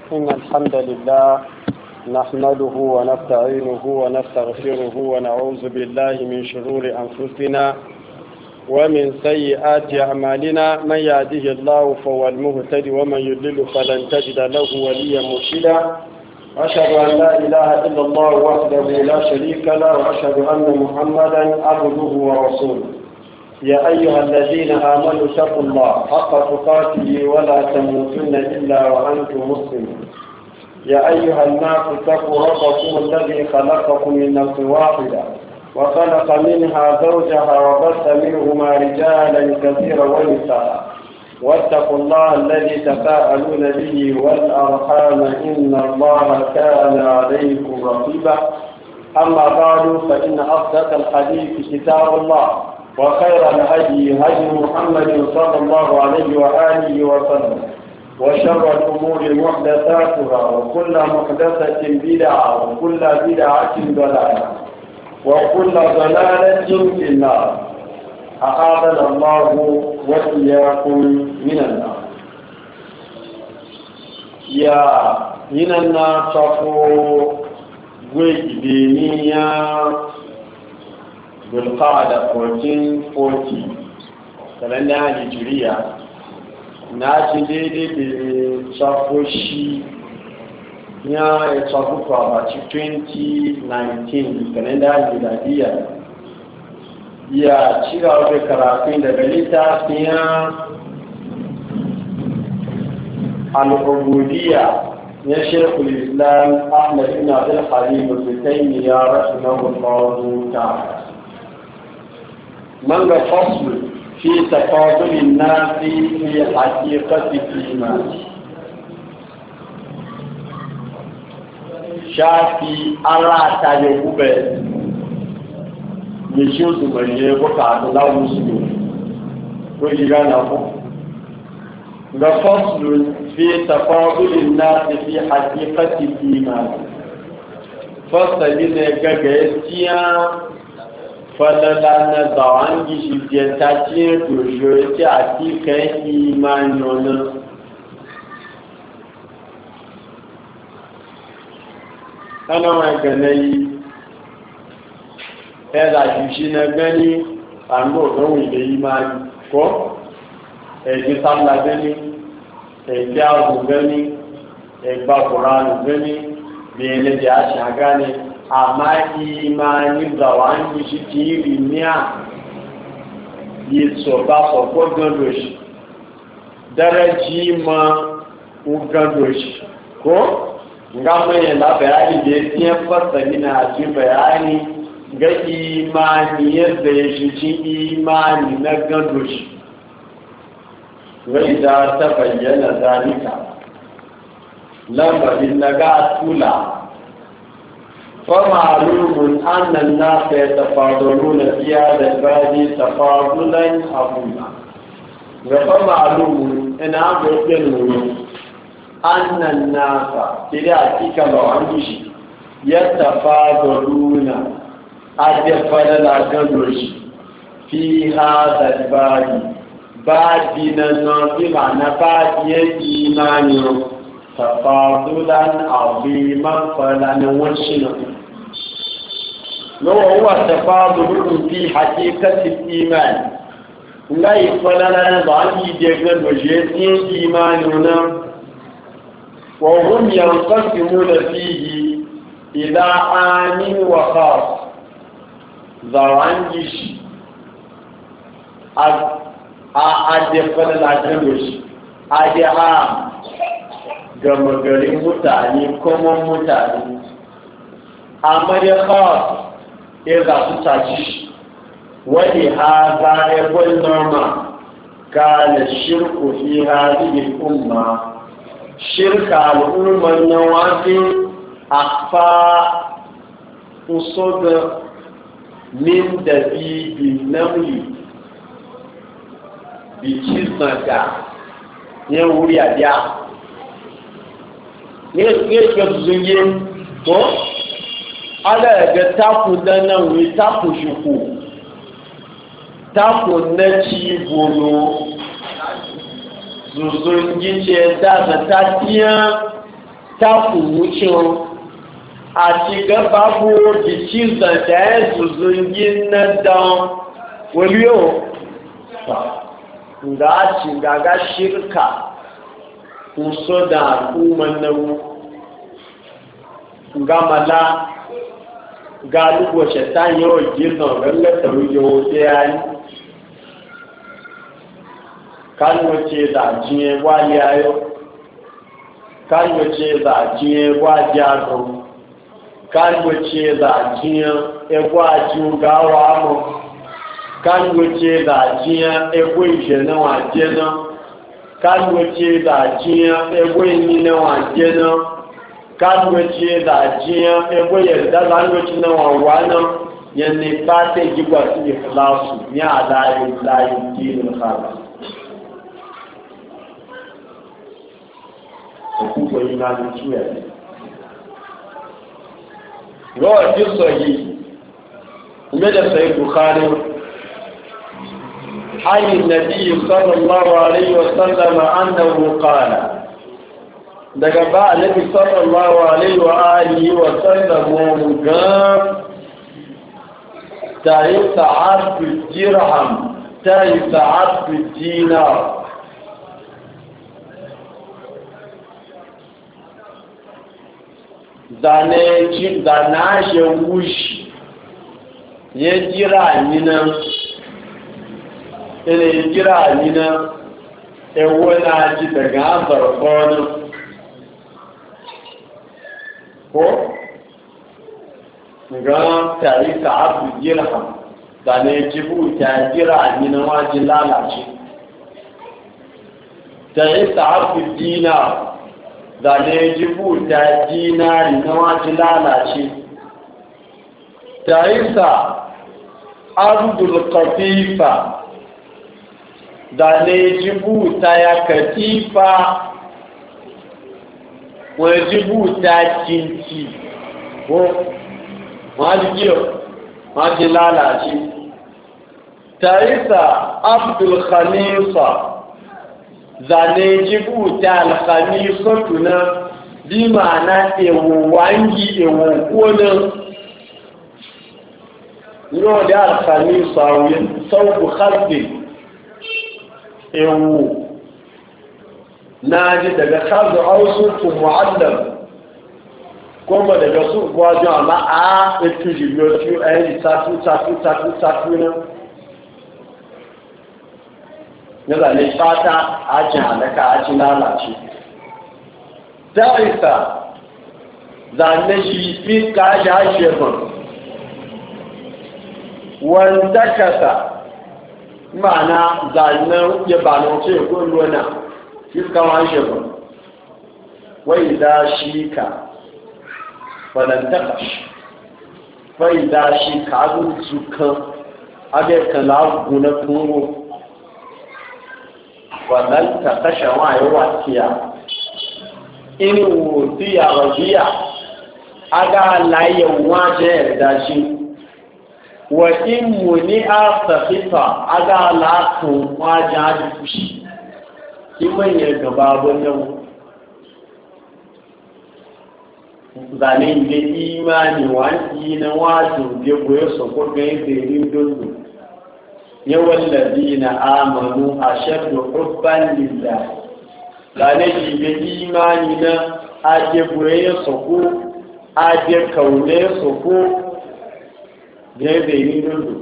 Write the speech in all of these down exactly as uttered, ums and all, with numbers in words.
إن الحمد لله نحمده ونستعينه ونستغفره ونعوذ بالله من شرور أنفسنا ومن سيئات أعمالنا. من يهده الله فهو المهتدي ومن يضلل فلن تجد له وليا مرشدا. أشهد أن لا إله إلا الله وحده لا شريك له وأشهد أن محمدا عبده ورسوله. يا أيها الذين آمنوا اتقوا الله حق تقاته ولا تموتن إلا وأنتم مسلمون. يا أيها الناس اتقوا ربكم الذي خلقكم من نفس واحدة وخلق منها زوجها وبث منهما رجالا كثيرا ونساء واتقوا الله الذي تساءلون به والأرحام إن الله كان عليكم رقيبا. أما بعد فإن أصدق الحديث كتاب الله وخير الهدي هدي محمد صلى الله عليه وآله وسلم وشر الأمور محدثاتها وكل محدثة بدعة وكل بدعة ضلالة وكل ضلالة في النار. أعاذنا الله وإياكم من النار. يا من النار صفو وجدنيا بالقاعدة ألف وأربعمائة وأربعين كالندا الهجرية ناتي ديدي بصفوشي يا صفوكو أباتي ألفين وتسعة عشر كالندا الميلادية يا تشيغا وبكرافين دبليتا فيها العبودية يا شيخ الإسلام أحمد بن عبد الحليم بن تيمية رحمه الله تعالى. من فصل في تفاضل الناس في حقيقة الإيمان. شافي الله تجوب يشوف من يبقى الله مسلم ويجانا فصل في تفاضل الناس في حقيقة الإيمان. فصل بنا كجيتيا falala na zawon gishigiyar ta ce doshori a cikin imanonin ana mai ganayi ya zafi shi na gani a nodon da imani ko ẹ̀jí sáàlá gani ẹ̀jí ààrùn gani ẹgbà kùránù gani bí ẹlẹ́jẹ̀ àṣà gani amma imani zawan shi kiri niya yi tsoba soko gando shi daraji ma gando shi ko ga mai la bayani da ya fasa gina ji bayani ga imani yadda ya shi ci imani na gando shi wai da ta bayyana zalika lambarin na ga tula فمعلوم أن الناس يتفاضلون في هذا الباب تفاضلا عظيما. فمعلوم أن أن الناس تلاتيك بوانجش يتفاضلون أدفل الأجنوش في هذا الباب بابنا نظيم عن باب الإيمان تفاضلا عظيما فلا نوشنا. لو هو تفاضل في حقيقة الإيمان لا يفعلنا نضعني جيغن وجيسين إيماننا وهم ينقسمون فيه إلى عام وخاص. ضعنيش أدفل الأجنوش أدعام gama garin mutane kuma mutane amma ya kawo ya za su tashi wani ha za a yi norma ka da shirku fi hadihin umma shirka al'ummar na wafi a fa uso da min da bibi namli biki zanga yin wuri a biya ne ke zunye ko ala ga taku da nan wi taku shuku taku na ci bolo zuzun gice da ta tiya ta wucin a cikin babu jikin da ya zuzun yin na dan waliyo ga ci gaga shirka kuso da al'umman nan gamala galubo shaitan yau girnan gallata rujo ya yi kalwace da jiye wali ayo kalwace da jiye waji ago kalwace da jiye egwa jugawa mo kalwace da jiye egwa ijena waje na kalwace da jiye egwa inina waje na kalwace da jiye egwa yarda kalwace na wawana yanne ba ta gigwa su ikhlasu ya layi layi dinin khalas òkúkọ yìí máa ń tú ẹ̀. lọ́wọ́ tí ó sọ yìí mẹ́lẹ̀sọ̀ ìbùkárí ayi nàbí sallallahu alaihi wasallam annahu qala daga ba annabi sallallahu alaihi wa alihi wa sallam gan ta yi ta'ad fi dirham ta yi ta'ad fi dinar zane ji zana she wushi ya jira ni nan ina jira ni nan ewo na ji daga zarfonin ko ga tari ta abu jirham zane jibu ta jira ni nan wajen lalace tari ta abu dinar da ne jibu ta dinari na waje lalace ta yi sa abdul katifa da ne jibu ta ya katifa wani jibu ta kinci ko waje kiyo waje lalace ta yi sa abdul khalifa zane jibuta alhamisatu na bi ma'ana ewu wangi ewu konin yau da alhamisu a wuyin sauku harbi ewu na ji daga kazu ausuku mu'allam kuma daga su gwajon amma a etu jibiyotu a yi tatu tatu tatu tatu na na zane fata ajin halaka ajin lalace darisa zane shi fi kashi hashefin wanda kasa ma'ana zane ya ba na wuce gulwana fi kawo hashefin wai da shi ka wadantaka wai da shi ka abin zukan abin kalagu na kuro wannan ta kashe waye wasiya in wudiya rabiya aga layin waje da shi wa in muni'a safifa aga latun waje da fushi kiman ya gaba wannan zane da imani wani na wajen da goye su ko ga yin dundu yawan ladina amanu ashaddu hubban lillah lane jibe imani na aje buye soko aje kaune soko gebe ni dundu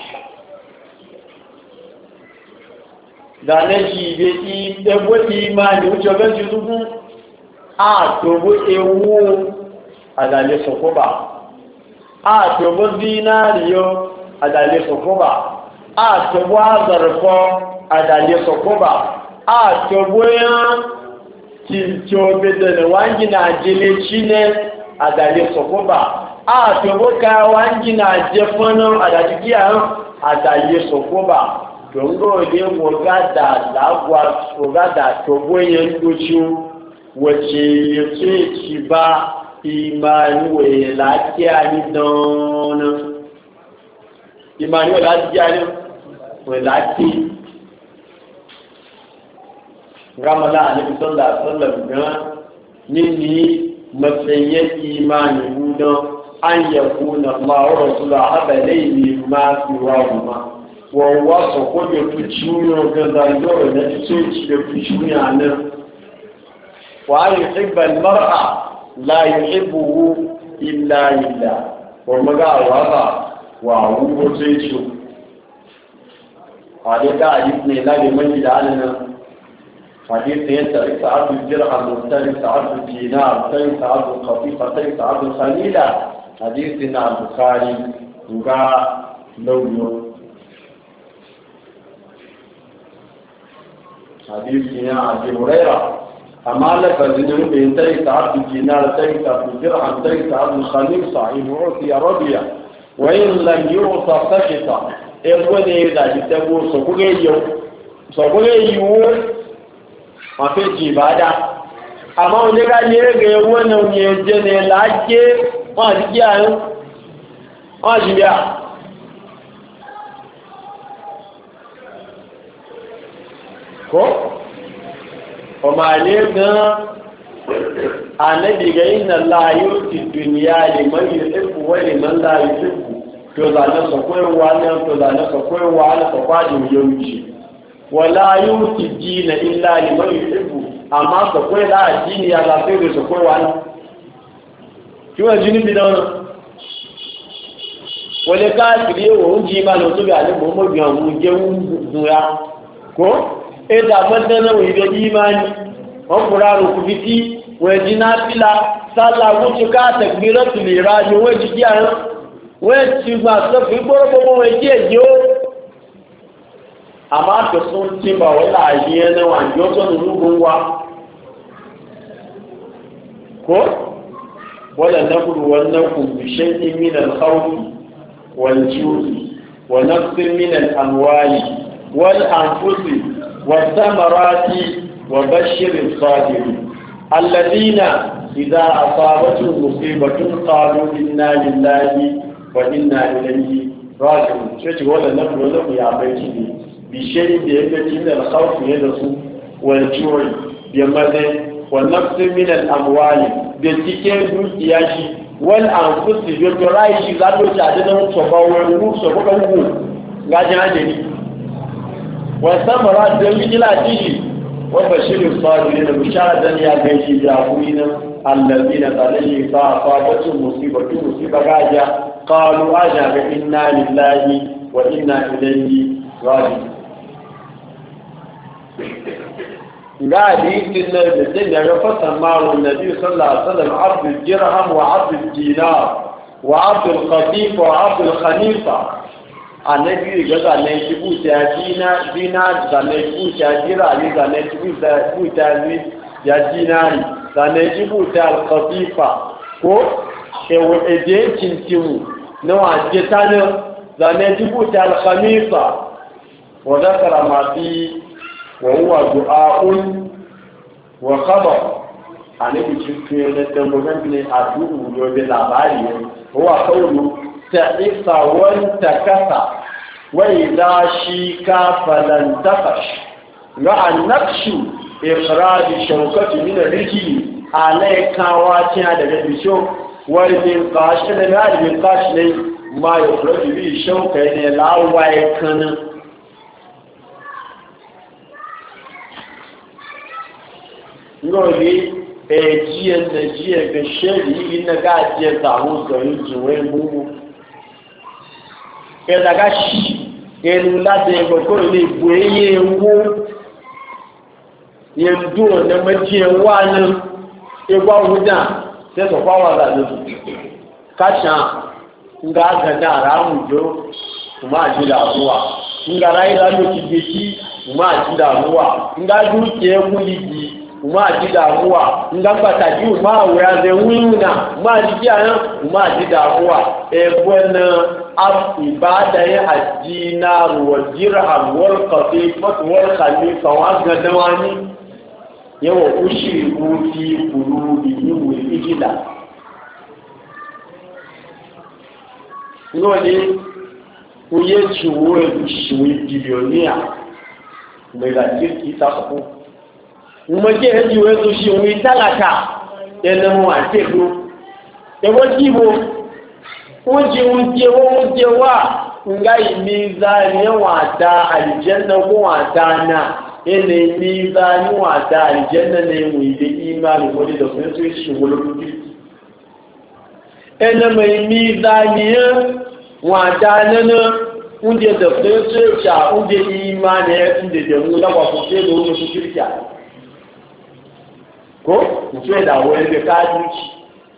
lane jibe i debo imani ujo ga judugu a tobo ewu adale soko ba a tobo dinariyo adale soko ba a tobo azarfo adale soko ba a tobo yan tí ó bẹ̀rẹ̀ wáńjì náà jẹ́lé chine adale soko ba a tobo ka wáńjì náà jẹ́ fọ́nà àdájíkí àrùn adale soko ba dongo ne wogada lagwa wogada tobo yan dochu wace yace ci ba imani we lafiya ni don imani we lafiya ni we lafi gamala annabi sallallahu alaihi wasallam ga nini matsayin imani hudan an yakuna Allah wa rasuluhu abalai ma fi wa huma wa wasu ko da tuciyo ga zaloro da tuci da tuciyo nan wa yuhibbu al-mar'a la yuhibbu illa lillah wa maga wa wa hu sai ci hadika hadith ne la da mai da anan hadith ne ta sa'ad al-dirham mustari sa'ad al-dinar sai sa'ad al-qatifa sai sa'ad al-khalila hadith na al-bukhari ga lauyo حديث يا أبي هريرة أما لك الذنوب تيت عبد الدينار تيت عبد الدرهم تيت عبد الخميصة إن أعطي رضي وإن لم يعطى سكت إخواني إذا جتبوا سبغيو سبغيو ما في جبادة أما أولئك يرجع وانا ويجني لاجي ما جيان ما جيان ko kuma ne ga annabi ga inna la yuti dunya liman yuhibbu wa liman la yuhibbu to da na so koyi wani to da na so koyi wani ko kwaji yuci wala yuti dina illa liman yuhibbu amma so koyi da dini ya ga sai so koyi wani kiwa jini bidan wale ka kiriye wo unji ma lo to ga le mo mo bi awun je un ya ko eda madana wa ibe imani on qur'anu kubiti wa jinafila sala wuce ka takbiratu liraj wa jiyan wa ci ba so fi gboro wa je jo ama to sun ti ba wala ajiye na wa jo to nugun wa ko wala naqulu wa naqulu bi shay'in min al-khawf wal-ju'i wa naqsin min al-amwali wal-anfusi والثمرات وبشر الصابرين الذين إذا أصابتهم مصيبة قالوا إنا لله وإنا إليه راجعون شو تقول النبي ولكم يا بيتي بشيء بيجي من الخوف يدرسوا والجوع بمدى والنقص من الأموال بتكين دوسياشي والأنفس بترايشي ذاتو تعدنا صباح ونور صباح ونور غاجنا جدي والثمرات جميل العجيب وبشر الصابرين بشارة يا بيتي جاهوين الذين عليه فأصابتهم مصيبة مصيبة راجع قالوا أجاب إنا لله وإنا إليه راجعون قال يمكن المسلم يفسر معه النبي صلى الله عليه وسلم عبد الدرهم وعبد الدينار وعبد القطيف وعبد الخليفة annabi ga zane shi buta dina dina zane buta dirali zane buta buta ni ya dinari zane shi buta al-qatifa ko ewo eje cintimu no aje tano zane shi buta al-khamisa wa zakara ma fi wa huwa du'a'un wa khabar annabi cikin ne tambayan ne a du'u yo be labari huwa qawlu ta'isa wanta kasa wai za shi kafalan tafash ga annaksu ikhraj shawkati min ar-rijli alaykawa tiya daga bisho warin qash da warin qash ne ma yukhraj bi shawka ne lawai kana ngoli ejiye da jiye ga shedi ina ga jiye ta hu so yin juwe mu ẹ̀dàgá ṣì ẹnu láti ẹgbẹ̀kọ́ ilé ìgbò ẹyẹ ewó yẹndú ọ̀nà mẹ́jì ẹwà ní ẹgbà òwúdà tẹ́sọ̀ fáwà lálẹ́bù káṣà ńgá agàdá ara àmùjọ ọmọ àjídà àmúwà ńgá ráyílá ló ti gbé sí ọmọ àjídà àmúwà ńgá dúkìá ẹkú yìí ọmọ àjídà àmúwà ńgá pàtàkì ọmọ àwẹ̀ àzẹ wíwúnà ọmọ àjídà ọmọ àjídà àmúwà ẹgbẹ́ náà ibada ya addina wa dirham wal qatifat wal khalifa wa gadawani yawa ushriku fi qulubihim wal ijla ngode uye chuwe chuwe bilionia mega kirki tafu umaje haji wezo shi umi talaka yana mu ake do ebo kibo unji unje wo unje wa ngai mizani wata aljanna ko wata na ene mizani wata aljanna ne mu da imani ko da kuma su shi wulubi ene mai mizani wata na unje da kuma su cha unje imani ya unje da mu da ko sai da mu su kirkiya ko mu ce da wani da kaji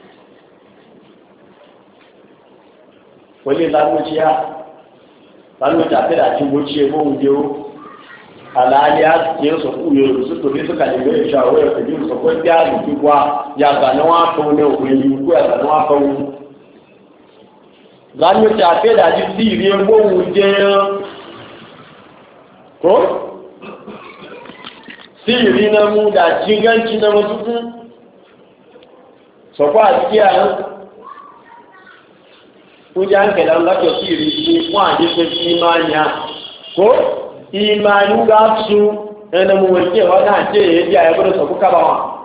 wani lamuciya lamuciya ta da cin wuce ko wujewo alaliya ke su kuyo su to ne suka ne ga shawo ya kaji su ko ya ni kwa ya ga na wa ko ne ko yi ko ya ga na wa ko lamuciya ta da ji siri ko wuje ko siri na mu da jiganci na mutu so kwa kiya kuja hankali an gato siri shi wani ko imaniya ko imanu ga su ɗana muwarke wata ce ya ji a yabi da sauku kabawa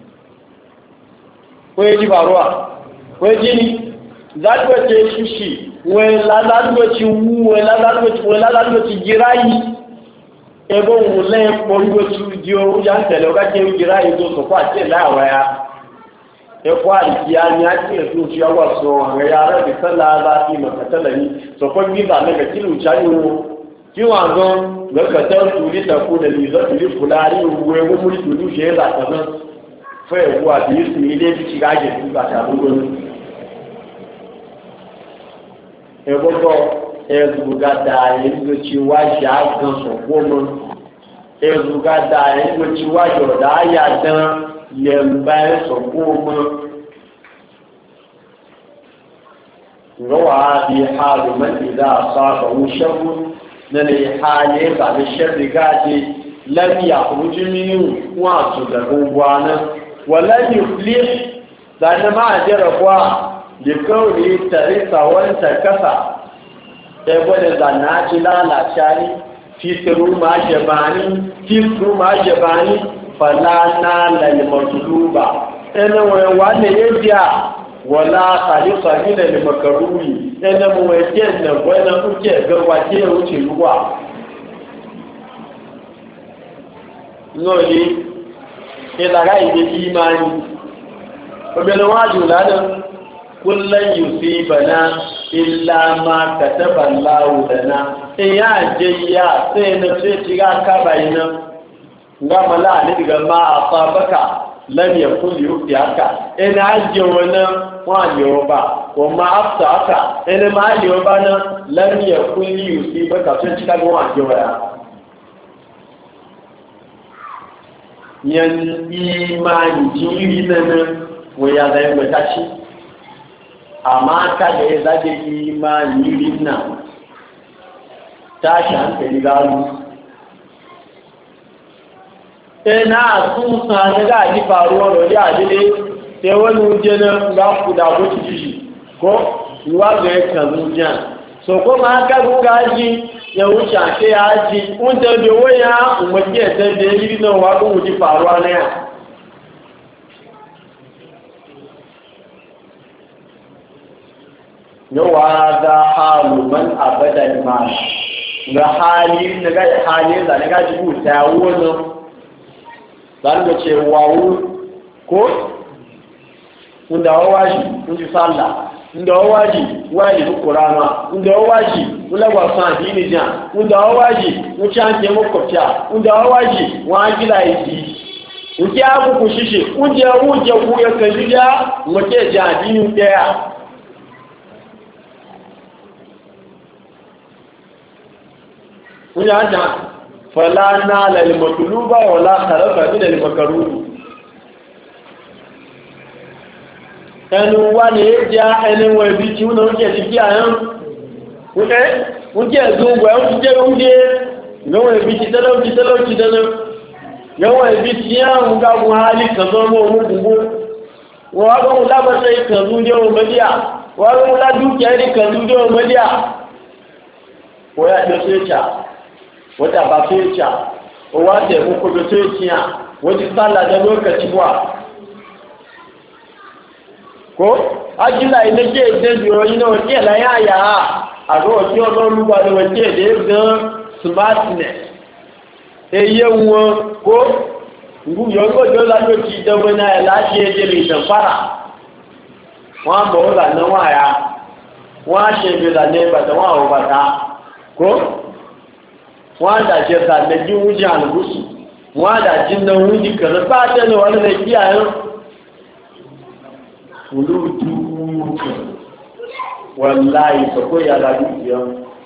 ko ya ji faruwa ko ya ji ni za ta wace shi shi wani lalatoci wu wani lalatoci girayi ebe wule kpọrọgoci jiyo kuja hankali o kake girayi to sauku a ce la'awaya ya kwari kiya ni ake da su ciya wasu ga yara da sallah za su yi makatala ni so ko giza na ga kilu chayo kiwa gon ga katar tuli ta ku da ni za tuli fulari uwe go muri tuli she za ta nan fa ya wa bi su ni dai ci ga je su ga ta bugun e go go e zu ga da yin go ci wa ja gan so ko mun e zu ga da yin go ci wa jo da ya dan yẹnba sọ̀kúnmọ́ rọwà bí hàlù mẹ́tìdá àṣàkọ̀wò ṣẹ́gun nínú ìhàlẹ̀ ìbàlẹ̀ ṣẹ́rìgáàdì lẹ́bí àkùrújú nínú wọn àtúndà gbogbo aná wọ́n lẹ́bí flip dáná máa jẹ́rẹ̀ wá lèkọ́rì tẹ̀rí sàwọ́n tẹ̀kẹ́sà ẹgbẹ́dẹ̀ zànáàjì lálàṣárí fífẹ́rú máa jẹ̀bání fífẹ́rú máa jẹ̀bání falana lalmatuluba ina wai wane ya biya wala khalifa min al-makaruri ina mu wai ken da wani kuke garwa ke wuce ruwa noli ila ga ibe imani obele waju ladan kullan yusibana illa ma kataba Allah lana ya je ya sai na ce shiga ka bayina ngama la ni diga ma asabaka lam yakun yuqiyaka ina aje wannan wani yoba ko ma afsaka ina ma yoba na lam yakun yusibaka sun cika ga wani waya yan imani jiri nan waya da yamba tashi amma ka da ya zaje imani rinna tashi hankali galu ina sun sani ga ji faruwa da ya jide sai wani wuje na ga ku da ku ci ko ruwa ga ya kazu jan so ko ma ka ku ga ji ya wuce ake ya ji un da da waya umarke ta da yi na wa ku wuce faruwa na ya yawa da halu man abada ma ga hali da ga hali da ga ji ku ta wannan zanga ce wawu ko inda wawaji inji sallah inda wawaji wali qur'ana inda wawaji ulagwa san dini jan inda wawaji uchanje mokopya inda wawaji wajila yi uki abu kushishi uje uje kuya kajija moke jan dini daya uja jan fala nala al-matluba wala kharafa min al-makruh kanu wani ja ene we bi ti uno je ti ayan ute uje zungu e uje uje no we bi ti telo ti telo ti dana yo we bi ti an ga mu hali kan zo mo mu gugu wa ga mu la ba sai kan zuje o mediya wa ga mu la dukiya ni kan zuje o mediya ko ya do sai cha wata ba sai cha o wa te mu ko do sai ciya wani sallah da lokaci wa ko ajila ina ke de yo ina o ke la ya ya ago ti o lo lu ba lo ke de gan smartness eye won ko ngu yo go jo la lo ti de wona e la je de mi tan para wa mo la na wa ya wa se be la ne ba ta wa o ba ta ko wa da je ta ne ji wuji an gusu wa da jin na wuji ka ba ta ne wala ne kiyaye ulutu wallahi so ko ya la dukiya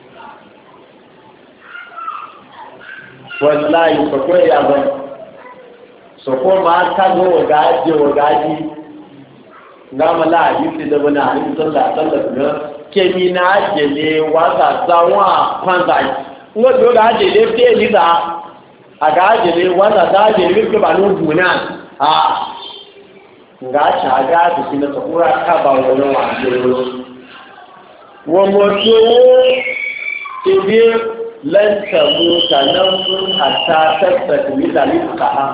wallahi so ko ya ba so ko ma ta go ga je wa gaji ngama la yi da bana ni sallallahu alaihi wasallam ke mi na je le wa ga zawa kwanza ngo do ga je le te li da aga je le wa da je le ke ba no buna a nga chaga bisi na tokura kaba wona wa jero wo mo to ebe lan tabu tanafun hatta tastakmila rizqaha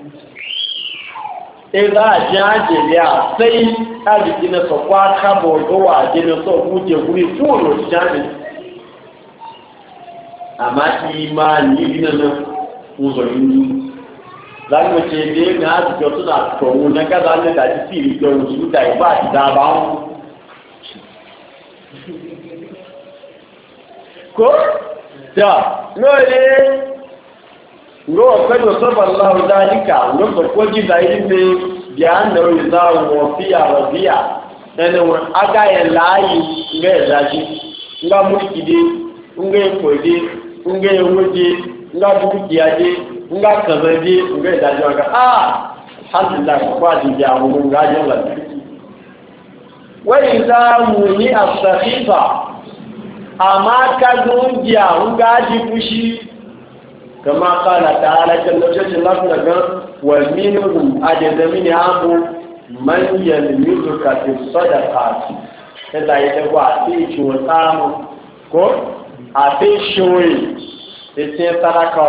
ega jaje ya sai abisi na tokwa kaba go wa jero so kuje guri furo jaje ama imani dinana uzo yini láti ṣe ilé ní àtijọ́ tó náà tọ̀wọ́ ní kádà ní ìdájí sí ìjọ òṣìṣú dà ìbá àti dáàbà ń kó tà lóòrè ló ọ̀pẹ́lú sọ́bà láwọ́ dáríkà ló sọ̀kọ́ jíta ilé bí a ń lọ ìzá wọ̀ fíyà rọ̀ fíyà ẹni wọn agáyẹ̀ láàyè ńgá ìdájí ńgá múlìkìdé ńgá ìpòdé ńgá ewédé ńgá dúkìádé nga kazaje nga idajo ga ah alhamdulillah ko adija mun ga jo la wa idha muni as-sakhifa ama ka dunja nga ji fushi kama qala ta'ala jalla jalla ga wa minhum ajada min abu man yalmizuka fi sadaqat kada ita wa ti chuwa tamu ko ate shoyi ite saraka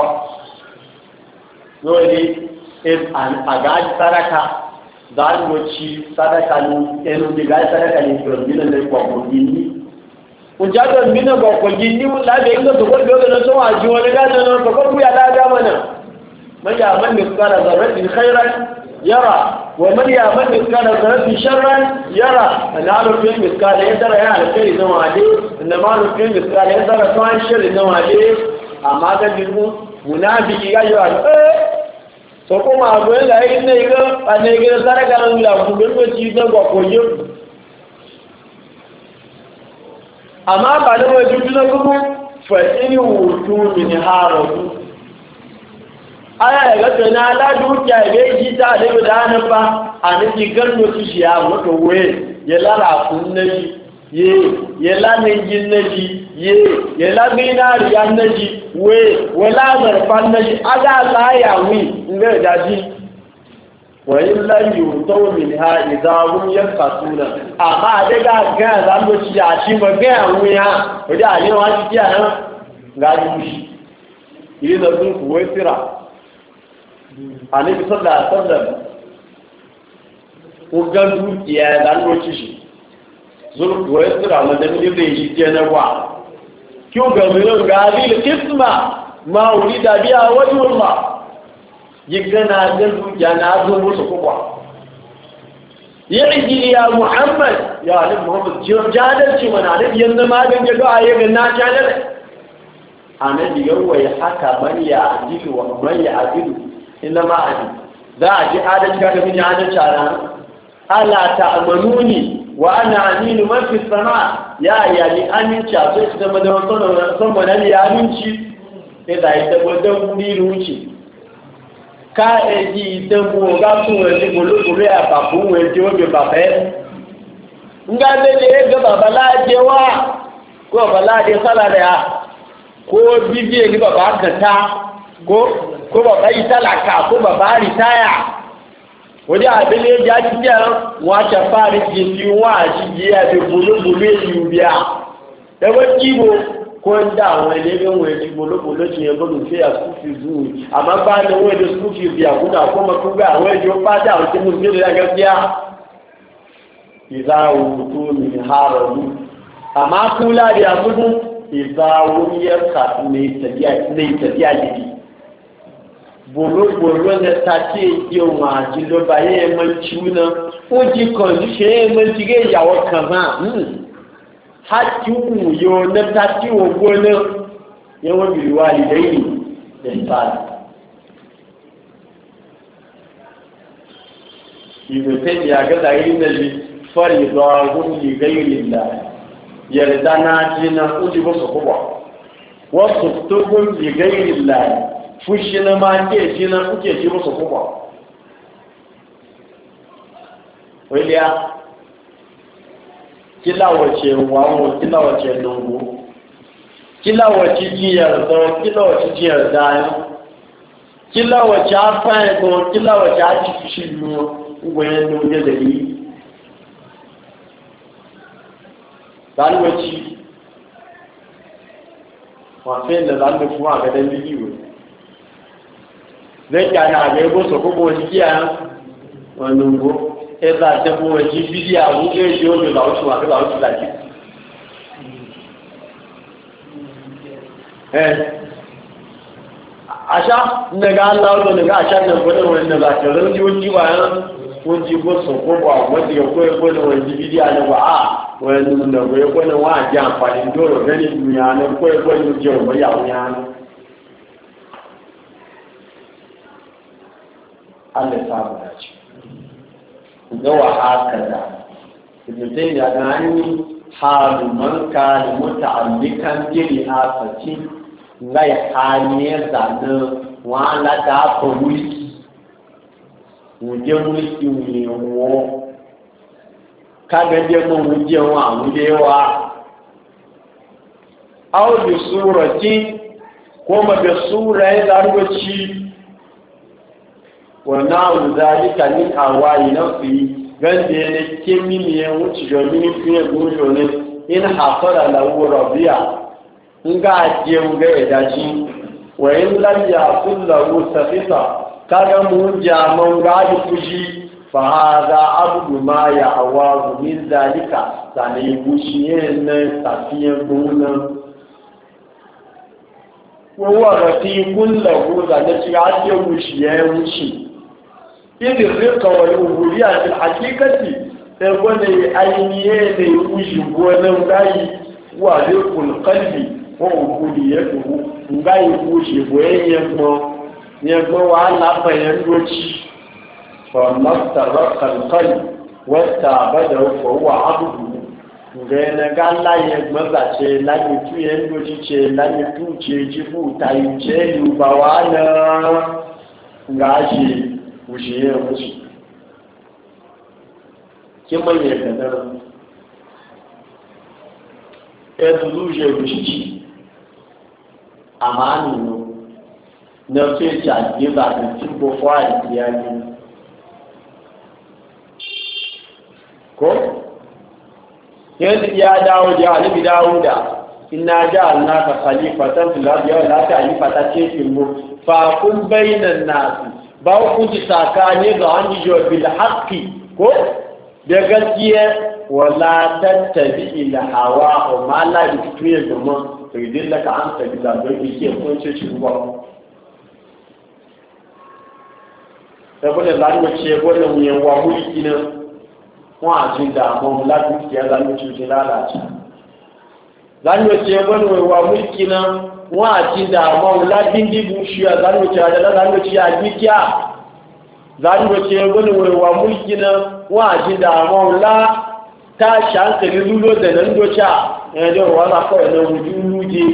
lórí àgájí sáráka dáadọ́chi sáráka ní ẹnu ìgájí sáráka ní ìgbìmọ̀ ní pọ̀pọ̀ gini òjádọ̀ mínà pọ̀pọ̀ gini lábẹ́ ìgbà tó kọ́ lórí tó wà jí wọn ní gájọ́ náà pọ̀pọ̀ búyà lágbà mọ́nà mọ́jà mọ́ mẹ́sùkára zọ̀rọ̀ ti khairan yara wa man ya man mẹ́sùkára zọ̀rọ̀ ti sharran yara ẹ̀nà alùpín mẹ́sùkára yẹ́ dára yá alùpín ìnáwó adé ẹ̀nà alùpín mẹ́sùkára yẹ́ dára tó ń ṣẹlẹ̀ náwó adé àmá gẹ́gẹ́ munafiki yayo eh so ko ma go la ine iga ane iga sara ga ngula ku do ti na go ko yo ama ba da mo ju na ku fa ini wutu min harabu aya ga to na la du kya be ji ta da da na ba ani ji garno ti shi ya mo to we ye la la kun ne ye ye la ne jin ne ji ye ye la mina ri an ne ji we wala zarfan naji aga la ya wi nge daji wa illa yutaw minha idahum yakasuna ama daga ga zan do ci a ci ma ga wi ha wada ne wa ci ya ga ji yi da su ku wai sira annabi sallallahu alaihi wasallam ko ga dukiya zan do ci shi zulu ku wai sira ma da ne bai ji je na wa क्यों गमीरों गाली किस्मा माँ उड़ी दाबिया वजूल्ला ये गनाजल जनाजों वो सुकुबा ये इजीलिया मुहम्मद या अली मोहम्मद जो जादर चिमन अली यंदमागन जगह आये गन्ना चालर आने दियो वही हका मन या अजील व मन या अजील इन्नमा अजील दा अजी आदत का कभी जाने चारा अला ta'manuni wa ana aminu man fi sama ya yani aminci a sai da madan son madan ya aminci sai da ita godan kudi ruci ka eji ita bo ga tun wani bolo bolo ya babu wani o be babe nga de de ga baba la je wa ko baba la de sala da ko bibiye ni baba kanta ko ko baba yi talaka ko baba ritaya wòdí àbílẹ̀ ẹjá jíjẹ́ wọn àṣàfáàrí jìnbí wọn àṣìjì àti bolóboló èyí bí a ẹgbẹ́ kíbo kó ń dá àwọn ẹlẹ́gbẹ́ wọn èdè bolóboló ti yẹn gbọ́dọ̀ fẹ́ àskúfì zuu àmọ́ bá ní wọ́n èdè skúfì bí àkúnà àkọ́mọkúgbà àwọn èdè ó pàdé àwọn tí mo ń gbé lẹ́gẹ́ bí a idza wutu min haramu amma kula da yakubu idza wuyarka ne tafiya ne tafiya gidi bolo bolo ne tati yo ma ji lo ba ye man chuna o ji ko se man ti ge yawo kan ba hmm ha ju yo ne tati o gona ye wo bi walidaini ihsan ibete ya ga da yin da ji faridahum li ghayri llah yardana jina ujibu sukuba wasu tubun li ghayri llah fushi na ma ke jina kuke ji musu kuba waliya kila wace wawo kila wace lungu kila wace jiyar da kila wace jiyar da kila wace afa ko kila wace a ci fushi lu gwayen lungu da yi dan wace wa fe da dan da fuwa ga dan bidiyo zai kyana a gaibo su kuma wani kiya wani go ya za ta kuma wani bidiya wuce shi wani lauci masu lauci zaki eh a sha daga an lauci daga a sha nan gudun wani da za ta rarji wani bayan wani go su kuma wani ya koya wani wani bidiya na ba a wani da koya wani wa ji amfani dole gani duniya na koya wani jiya wani yawon yana Allah ya samu dace ga wa haka da ibn ya gani halu man kana muta'allikan bi asati ngai hanyar da wala da ko mulki muje mulki ne wo kaga je mu muje wa muje wa aw bi surati ko ma bi sura da rubuci wannan zalika min awai nafsi gande ne kemini ya wuce domin fiye gujo ne in hafara lahu rabiya nga je nga edaji wa in lam yakul lahu safita kaga mu jaman ga fuji fa hada abdu ma ya awazu min zalika sane bushiye ne safiye gona wa wa rafiqul lahu zalika ya ce bushiye wuce idin rika wani uburiya fil hakikati sai wani ainihe ne wuji gonan gayi wa rikul kalbi wa ubuliyatuhu gayi wuji boyayyen mo ne go wa la bayan doci fa mastaraka alqalb wa tabada fa huwa abdu ngena galla ye mazace la ni tuyen doci ce la ni tuce jibu tayi ce yu bawana ngashi wushiye wuce kin bayyana kadar edu luje wuce amani no na ce ta ge ba da timbo kwa ya ni ko yadda ya dawo ja alibi dawuda inna ja'alnaka khalifatan fil ardi wa la ta'lifata ce mu fa kun bainan nas ba hukunci tsakani ga wani jiwa bil haqqi ko da gaskiya wala tattabi ila hawa wa ma la tuye gama to idan laka an tabi da don yake kunce shi ba saboda zan ce wannan ne wa mulki ne wa jin da mu la dukiya zan ci ji lalace zan ce wannan wa mulki ne wa ci da maula dindi bushiya zanu ci da zanu ci a gikiya zanu ce wani wa mulki na wa ci da maula ta shankali lulo da nan docha eh da wala ko da wujuje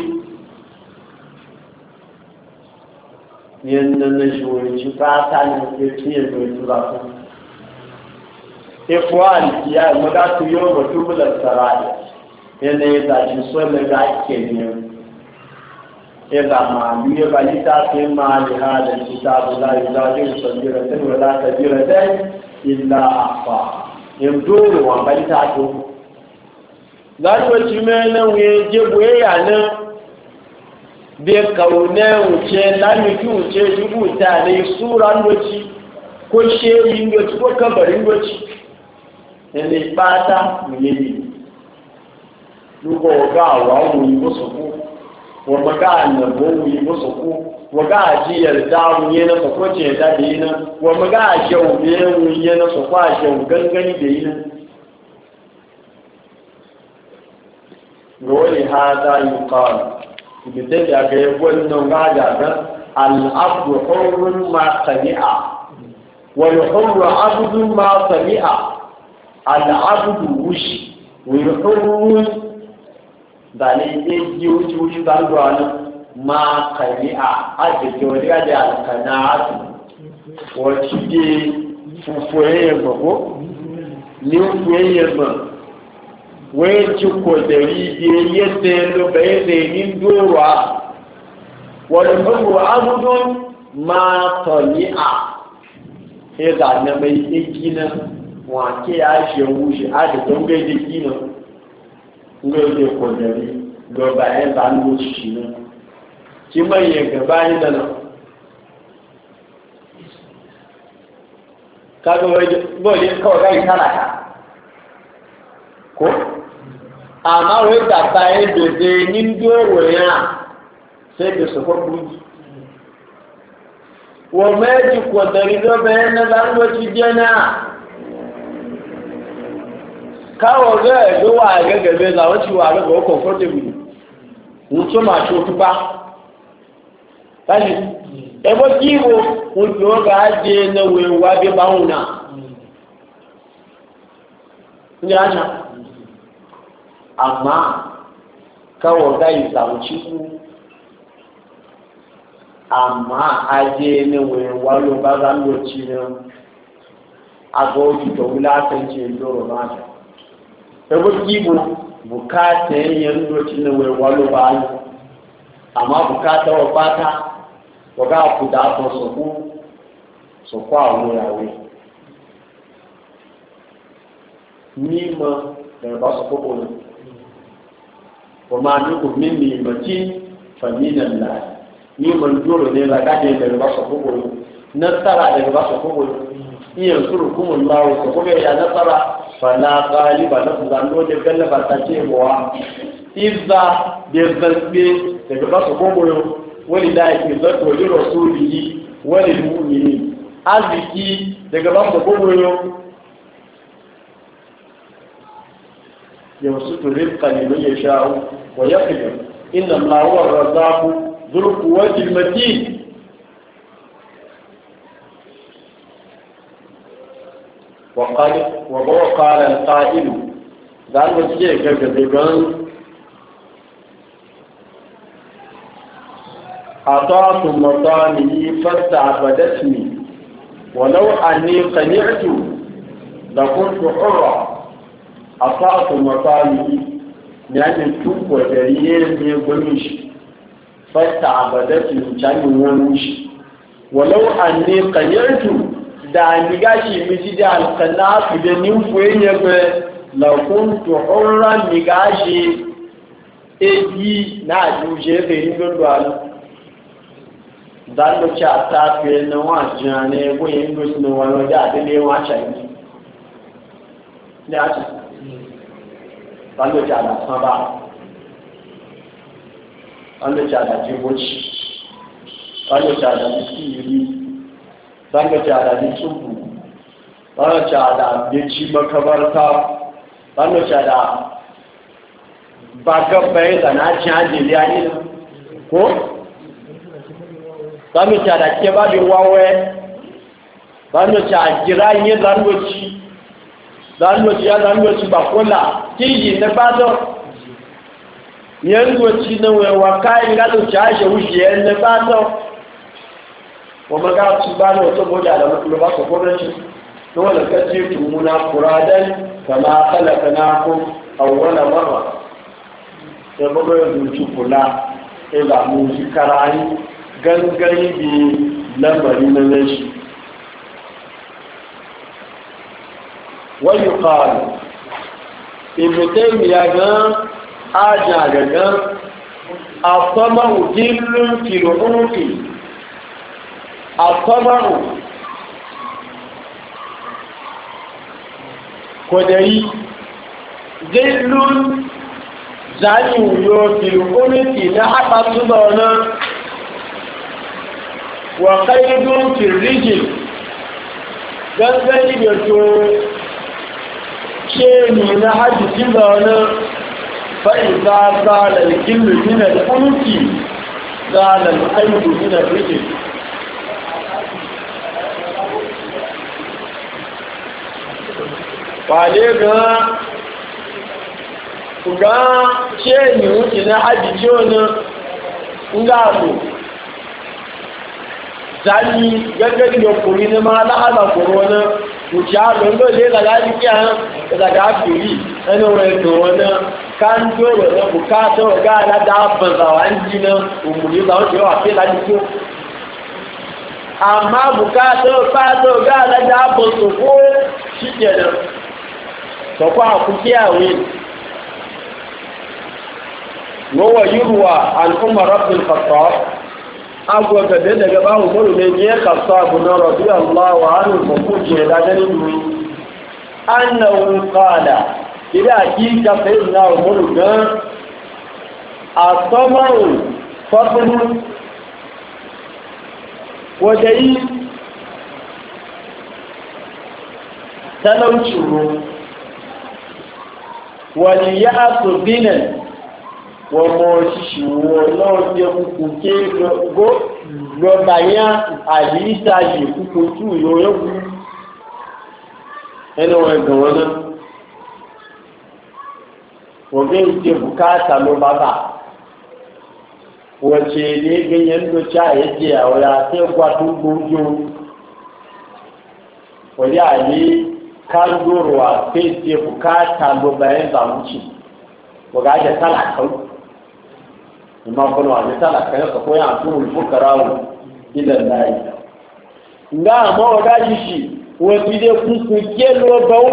yen nan shi wani ci ta ta ne ke tiye do tura ko e fuali ya maga tu yo ba tu bula sarai ene da ji so ne ga ke ne إذا ما يبالي تأتي ما لهذا الكتاب لا يزاجر صغيرة ولا كبيرة إلا أخفاها يمدور وبالي تأتي ذلك وشمعنا ويجب ويانا بكونا وشي لا يجو وشي جبو تاني سورة وشي كل شيء ينجو كبر وشي ẹni pátá nìyẹn lúgbọ ọgá àwọn ohun ìbò sọkú wọn mọgá ànàbọ ohun ìbò sọkú wọn gá àjí ẹrẹdá ohun yẹn náà sọkú ọjọ ẹdá dé iná wọn mọgá àjẹ òbí ohun yẹn náà sọkú àjẹ òun gángan dé iná. lórí ha dá yìí kọ́ ìgbésẹ̀ àgbẹ̀ ẹgbẹ́ nínú gáàjà gan al'abdu hurrun ma sami'a wal hurru abdu ma sami'a al'abdu wushi wal hurrun da ne ji wuci wuci da ruwa ma sami'a adike wani da alkanatu wacce ke fufuyen gbogbo ni fufuyen gbogbo wai ci kodari da yadda ya lubai da yin dowa wani hukuru abudun ma toli'a ya zane mai iki na wake ya shi wuce a da don gai da kina ngai da kodari ga bayan zanen shi na ki mai ya gabani da nan kaga wajen kawai gai talaka ko amma wai da bayan da zai yin doro ya sai da su kwakwuki wa mai kwadari zo bayan na zangoci jana kawo zai zuwa a gagabe za wacce wa ga gawa comfortable mutu masu tuba kashi ebe kiwo mutu ga ajiye na wewa bi bauna ni ana amma kawo gai samu ciku amma aje ne wai walo ba za mu ci ne a goji to wulatan ce doro ba ta ebo kibo bukata yan doci ne wai walo ba amma bukata wa fata wa ga ku da ko so ku so kwa wo yawe ni ma da ba so ko ne وما نقول من نعمة فمن الله نعمة دور ne la kaje da ba su ko nasara da ba su ko in yansurukum Allah ko ko ya nasara fala qaliba la zando de kalla ba ta ce wa izza de zalbe da ba su ko wani da yake zato da rasulihi wani mu'mini aziki daga ba su ko يوسف الرزق لمن يشاء ويقدر إن الله هو الرزاق ذو القوة المتين وقال وقال القائل ذلك الشيء كذبان أطعت مطامي فاستعبدتني ولو أني قنعت لكنت حرا أطعت مطامي يعني توب ودريين من قميش فاستعبدتني كان ونوش ولو أني قنعت da ni gashi miji da alqanatu da nin fuye be la kuntu hurran ni gashi eji na juje be ni don do dan do cha ta pe na wa jane bo yin do sino wa no da de le wa cha ni ne a ci dan do cha da san ba dan do cha da jiboci dan do cha da siri zanga cada ni tsubu zanga cada beci makabarta zanga cada baka bai da na caji liyani ko zanga cada ke ba da wawe zanga cada gira yin zangoci zangoci ya zangoci ba kula kiji na fado yangoci na wewa kayan gado cashe wuce na fado وما قال سبحانه وتعالى على مطلوبات وقرنش نولا كثيرتمونا فرادا كما خلقناكم أول مرة يبقى يدوشوا كلا إذا موسيقراني غنغني بي لمبري منشي ويقال ابن تيمية آجا غن الطمع جل في العنق الطمع kodari zailun zani wuyo filkuniti na haɓa su zaune wa kaidun firrijin gangani da to ke ni na hajji zaune fa'iza zalar gillu minar kunti zalar aidu minar rijin wale ga ga ce ni wuce na hajji wani ngaro zani gaggari da kuri na ma la'ala korona wuce a londo le ga gaji kiyan da ga fili ana wani to wani kan doro na bukata ga na da banzawa an ji na umuri za wuce wa ke lani ko amma bukata fata ga na da banzo ko shi kenan to kwa ku kiyawe wawa yurwa an umar abdul khattab agwa ga da daga bawo mulu ne ne khattab na radiyallahu anhu ko kuje da ganin mu annahu qala ila hakika sayyidina mulu ga asamaru fadlu wadai talauci wani ya aso binan wọ́n mọ̀ ṣíṣìwò náà jẹ́ kúkú ké lọ́gbà yán àdíyíta yìí kúkú tí yóò yẹ́ kú ẹni wọn ẹgbẹ̀ wọn náà wọ́n gẹ́ ìṣe bukata ló bá bà wọ́n ṣe ní gẹ́yẹ́ ń lọ ṣá ẹ̀jẹ̀ àwọn akẹ́kọ̀ọ́ tó gbójú wọ́n yà ní kándóró àfẹ́ṣe bukata ló bá ẹ̀ bà wúchì wọ́n gá jẹ́ sálà kan ima kono a misala kan ka koya a tun fukarawo idan dai nga mo ga shi wo ti de ku ku ke lo bawo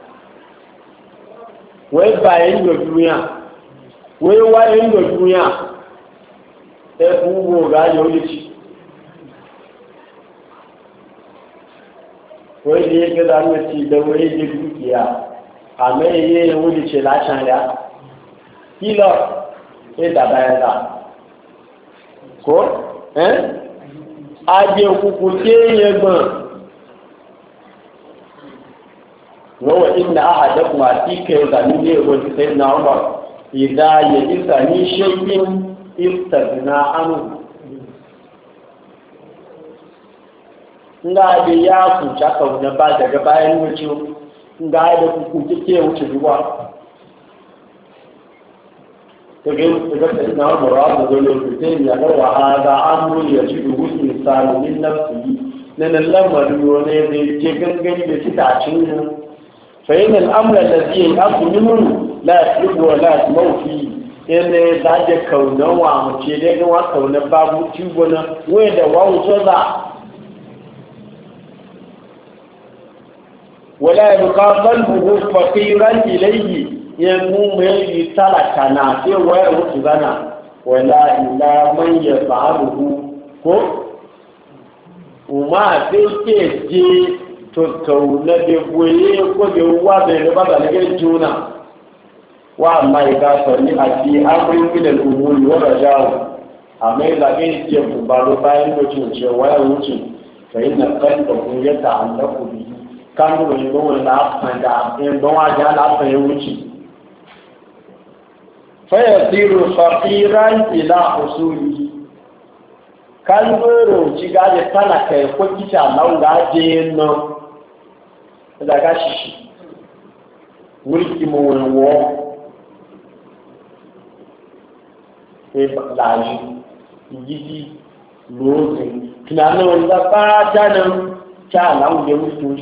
we ba yin do duniya we wa yin do duniya e bu wo ga yo li ci we de ke da ne ci da we de dukiya a me ye wo li ce la chan ya kilo dàbà ẹ̀dà kó ẹ́ ajé òkùnkùn tí èèyàn gbọ́n wọ́wọ́ ìnà àdẹ́kùn àti kẹta nílé ìwọ̀n ti sẹ́yìn náà wà ìdáyẹ̀ ìsà ní ṣéyìn ìtàdínà ánù nga da ya kuca kauna ba daga bayan wuce nga da kuku ke wuce ruwa فقلت إنه مراد ذلك الفتين يقول هذا أمر يجده الإنسان من نفسه لأن اللمر يونيذي تيكن قلب تتعشنه فإن الأمر الذي يأخذ منه لا يخلق ولا يسمو فيه إن ذاك كونه وعمتيلين وكونه بابو تيبونه ويدا ووصدا ولا يبقى قلبه فقيرا إليه yẹnu mẹ́rin tálàkà náà tí ó wẹ́ ẹ̀rọ tó gánà wẹ̀lá ìlà mẹ́yẹ fàárùkú kó ọmọ àti kéèké tòtòrò lẹ́bẹ̀ wọlé kóde wà bẹ̀rẹ̀ bàbá lẹ́gẹ́ jóná wà má ìgbà sọ ní àti áfíríkìlẹ̀ òun ìwọ́rọ̀ jáwò àmọ́ ìlàgẹ́ ìjẹ́ bùbá ló bá ń lò tó ṣe wáyà wúchù fẹ̀yìn náà kẹ́ńtọ̀ fún yẹ́ta àlọ́kùnrin kánú ìgbọ́n wọn láàpàdà ìgbọ́n wájà láàpàdà wúchù فيصير فقيرا إلى حصوله kalboro ci gaje talaka ya kwaki ta nan gaje nan da gashi shi mulki mu wo e laji yiji loze tunana wanda ba ta nan ta nan da mulki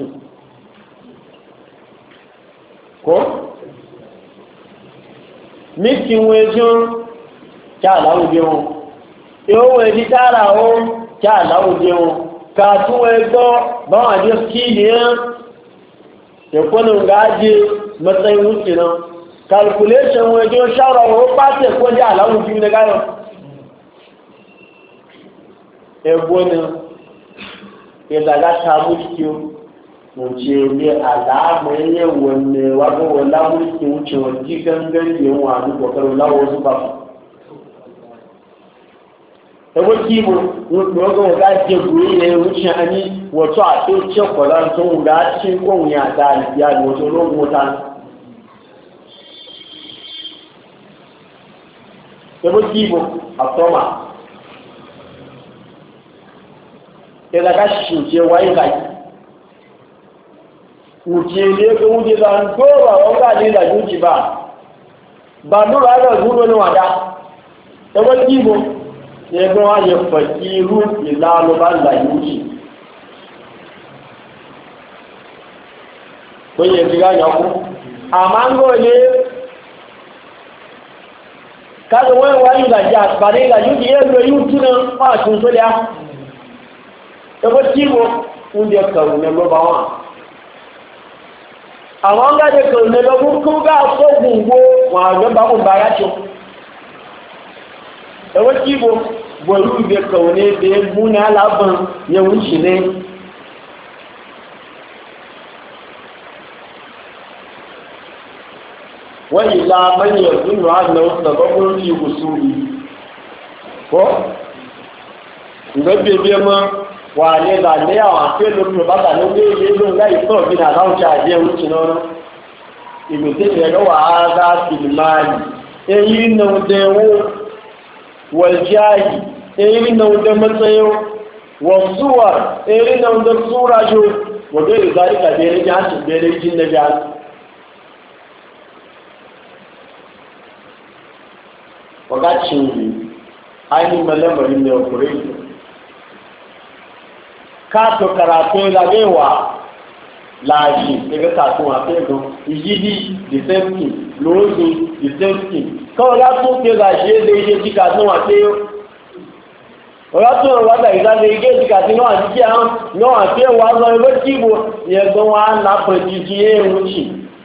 ko mítí wọn ẹjọ́ kí àláwòdé wọn yóò wọ́n ẹjí tára wọn kí àláwòdé wọn kàtún ẹgbọ́ báwọn àjọ skíìlì ẹ́ ẹ̀kọ́nà gáájé mẹ́tẹ́yìn wúkì náà calculation wọn ẹjọ́ ṣáwọ̀ wọn ó pàtẹ́ kó jẹ́ àláwòdé ní gáyọ̀ ẹgbọ́ ni ìdàgá ta múlìkì ó wuce ne alama ne wanne wago wala mulki wuce wani gangan yin wani kokarin lawo su ba ebo kibo wago ga je guri ne wuce ani wato a to ce kwaran tun ga cin kon ya da ya wato logo ta ebo kibo atoma ila ga shi je wai ga wuce ne ga wuce zan dora wanga ne da yuci ba ba dora ga zuwa ne wada da wani bo ne ga wa ya fakiru ila lo ban da yuci ko ye diga ya ku amma ngo ne ka ga wani wani da ja ba ne da yuci ye lo yuci ne ba tun so ya da wani bo unde ka ne lo ba wa àwọn gáde kò ní lọ́gbọ́n kó gá fọ́gùn gbó wọn àgbẹ́bà kò bá yá tó ẹwọ́ tí bó bọ̀lú ìgbẹ́ kò ní ẹgbẹ́ mú ní alábọ̀n yẹ̀wò ṣì ní wọ́n yìí la mẹ́yìn ọdún náà lọ sọ̀gbọ́n ní ìwòsùn yìí kọ́ ìgbẹ́bí mọ́ wà ní ìlànà àwọn àfẹ́lòpù bàbá ló gbé ilé ló ń láì tọ́ bí nà láwùjọ àjẹ́ òun náà ìgbésẹ̀ ìrẹ̀lọ́ wà á dá fìlìmáàlì èyí náà dẹ̀wó wọ̀ljáyì èyí náà dẹ̀ mẹ́tẹ́yó wọ̀súwà èyí náà dẹ̀ súrájò wọ̀dọ̀ ìzáríkà bẹ̀rẹ̀ jẹ́ àti bẹ̀rẹ̀ jí nẹ́jà wọ̀gá cìnwì ainihin mẹ́lẹ́mọ̀rí ní ọkùnrin kato karatu zagewa laji daga kasuwa a fegun igidi the same thing lozi the same thing kawai ya tún pé zaṣe lè ṣe jí kasuwa a feyo ọ̀rọ̀ tún ọ̀rọ̀ wádà ìdájẹ́ igé jí kàtí náà àti kí àwọn náà àti ẹwà lọ ẹgbẹ́ kíbo yẹgbọ́n wá lápẹ̀ jíjí ẹ̀rùn jì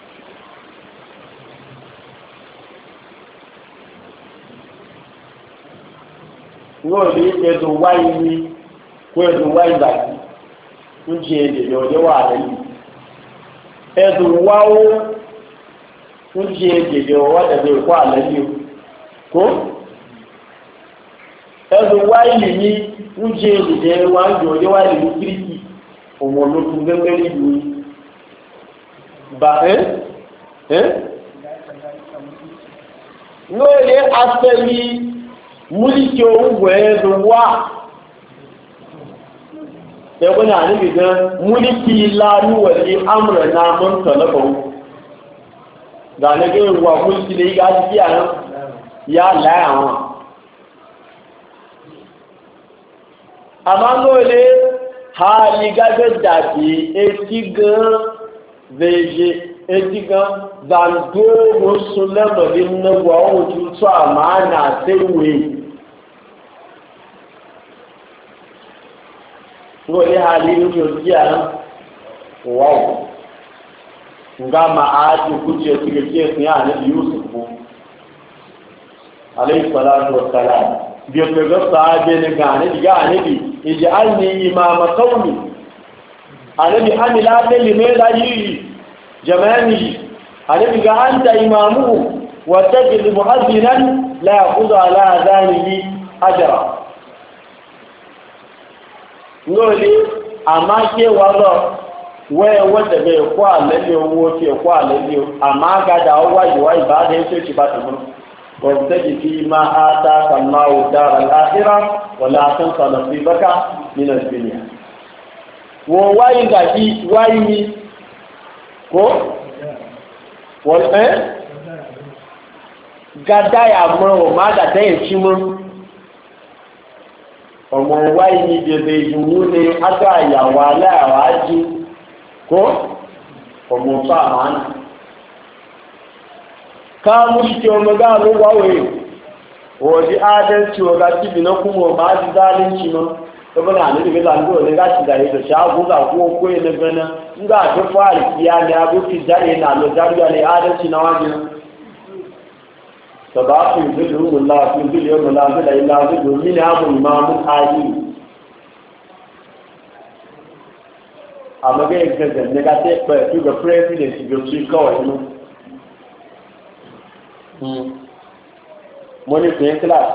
wọ́n lè ẹ̀dùn wáyé ní kó ẹ̀dùn wá ìgbàgbé ń jẹ èdè ọjọ́ wà lẹ́yìn ẹ̀dùn wáwó ń jẹ èdè ọwọ́ ẹ̀dùn ìkọ́ àlẹ́yìn kó ẹ̀dùn wá ìlú ní ń jẹ èdè wá ń jẹ ọjọ́ wà lẹ́yìn kíríkì òun olókun gẹ́gẹ́ nílùú bá ẹ́ ẹ́ lóòrè afẹ́lí múlíkì òun wẹ̀ ẹ̀dùn wá ẹgbẹ́ náà níbi gan múlíkì láàrúwẹ̀lẹ́ amúrẹ̀ náà mọ́ ń tọ̀lọ́bọ̀ gànẹ́gẹ́ ìwà múlíkì lè yíká sí àwọn yá láì àwọn àmàlóòlé ha ní gágẹ́ dàbí etí gan veje etí gan dandóòrò súnlẹ̀mọ̀lẹ́ nẹ́wọ̀ ohun tuntun àmàánà àtẹ́wèé wani hali ne jiya wow nga ma aji kuce kike ke sun ya ne Yusuf ko alayhi salatu wassalam biyo ke ga sahabe ne ga ne ga ne bi ij'alni imama qawmi alabi amila dalli me da yi jamani alabi ga anta imamuhu wa tajid mu'adhdhinan la yaqulu ala adanihi ajra lóòlé àmá ké wà lọ wẹ́ẹ̀wẹ́ tẹ̀bẹ̀ ẹ̀kọ́ àlẹ́lẹ́ owó tí ẹ̀kọ́ àlẹ́lẹ́ àmá gádà ọwá ìwá ìbáadẹ́ tó ti bá tẹ̀mọ́ ọ̀tẹ́jì fi máa áta kàmáwò dára láàírá wọ̀lá tún sọ̀lọ̀ sí bẹ́ká nínú ìpínlẹ̀ wọ́n wáyé gàjí wáyé ní kó wọ́n ẹ́ gádàyà mọ́ ọ̀ má dàtẹ́yẹ̀ tí mọ́ ọmọ wáyé ní bèbè ìwú ní agbá àyàwó aláàwọ̀ ájí kó ọmọ tó àmàánà ká mú ṣe ọmọ gáà ló wáwé òdí adẹ́ntì ọgá tí bìnà kún mọ̀ máa ti dáadé ń ṣiná ẹgbẹ́ náà nílùú gbẹ́ta ní òní láti dàrí ìtọ̀ ṣáàgùn àkó okó ẹni gánà nígbà tó fọ́ àríkíyá ní agbófi jáde náà lọ járíyá ní adẹ́ntì náà wájú سبعة يذلهم الله في ذل يوم لا ذل إلا ذله منها إمام عادل amma ga yin gangan na ga sai ba su ga president ga su kawai mu moni ko class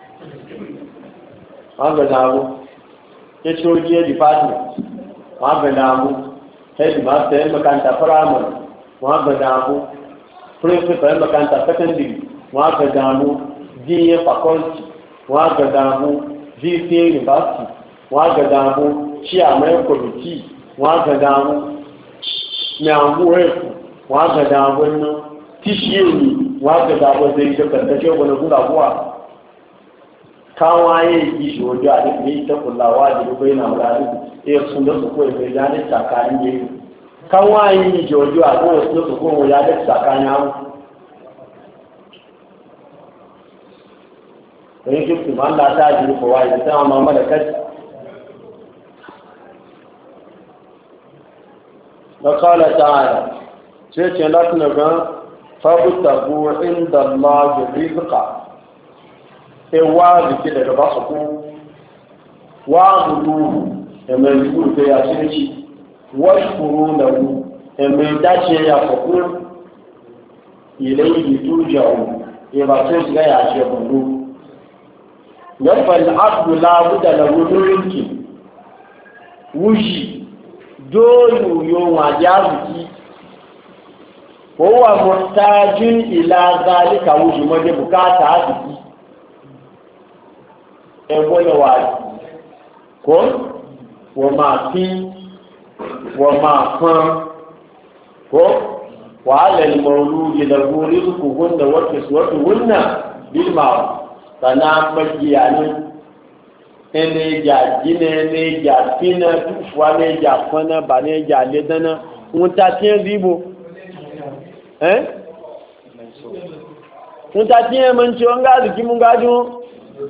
an ga dawo ke shoje department an ga dawo head master makanta primary an ga dawo principal makanta secondary an ga dawo D A faculty an ga dawo V C A university an ga dawo chairman committee an ga dawo nyangu efu an ga dawo no tishiyeni wata da ba zai ta kantace wani guda kuwa kawaye yi shi wajen a duk ne ta kullawa da dubai na wurare ya sun da su kawai mai zanen tsakanin ya yi kawaye yi shi wajen a kowace sun da su kawai ya da tsakanin hau da yin kifin ma Allah ta ji rufa waye da sama mamma da kai na kala ta'ala sai ce latin ga fabtagu inda Allah rizqa e wa biki daga ba su ku wa gudu e mai gudu da ya shirki wa shukuru lahu e mai dace ya fakur ilayhi turja'u e ba sai ga ya ce bundu yafa al-abdu la budda lahu rizqi wushi dole yo wa jazuki kowa mutajin ila zalika wuji maje bukata hadisi ebo ya wali ko wa ma fi wa ma fan ko wa ala al mawludi lahu rizquhunna wa kiswatuhunna bil ma'ruf sana majiyani ene ja jine ne ja fina tuwa ne ja fana ba ne ja ledana mutatin ribo eh mun ta tiye mun ci wanga zuki mun gajo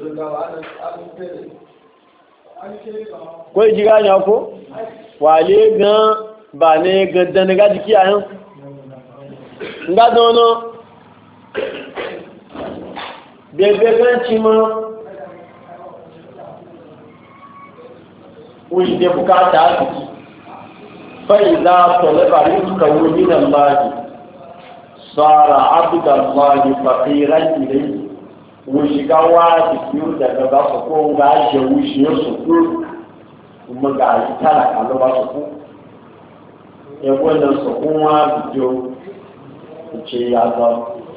ko ji ganya ko wale gan ba ne gaddan ga jiki ayan nga dono bebe gan ci mo wuji de bukata zuki fa iza talaba rizqa min Allah صار عبد الله فقيرا إليه وشكاوا تكيو daga ba su ko ga wushi su ku kuma ga tara kallo ba su ku e wannan su kuma bijo ce ya ga